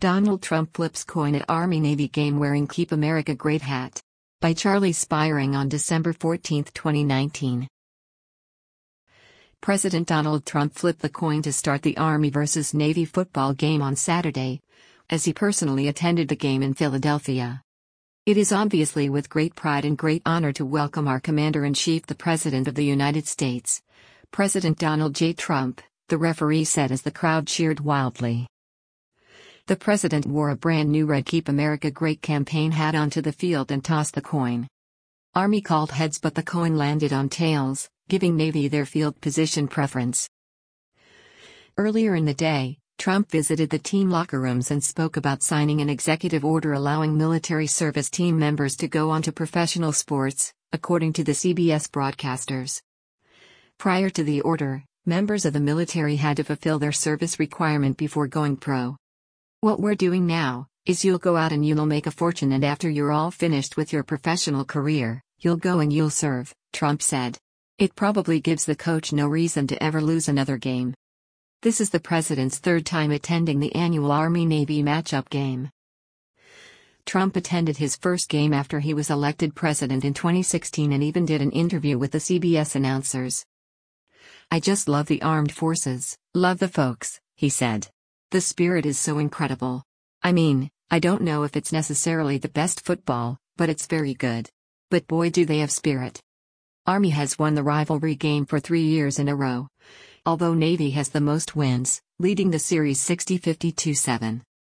Donald Trump flips coin at Army-Navy game wearing Keep America Great hat. By Charlie Spiring on December 14, 2019. President Donald Trump flipped the coin to start the Army vs. Navy football game on Saturday, as he personally attended the game in Philadelphia. It is obviously with great pride and great honor to welcome our Commander-in-Chief, the President of the United States, President Donald J. Trump, the referee said as the crowd cheered wildly. The president wore a brand new red Keep America Great campaign hat onto the field and tossed the coin. Army called heads, but the coin landed on tails, giving Navy their field position preference. Earlier in the day, Trump visited the team locker rooms and spoke about signing an executive order allowing military service team members to go on to professional sports, according to the CBS broadcasters. Prior to the order, members of the military had to fulfill their service requirement before going pro. "What we're doing now is you'll go out and you'll make a fortune, and after you're all finished with your professional career, you'll go and you'll serve," Trump said. It probably gives the coach no reason to ever lose another game. This is the president's third time attending the annual Army-Navy matchup game. Trump attended his first game after he was elected president in 2016 and even did an interview with the CBS announcers. "I just love the armed forces, love the folks," he said. "The spirit is so incredible. I mean, I don't know if it's necessarily the best football, but it's very good. But boy, do they have spirit." Army has won the rivalry game for 3 years in a row, although Navy has the most wins, leading the series 60-52-7.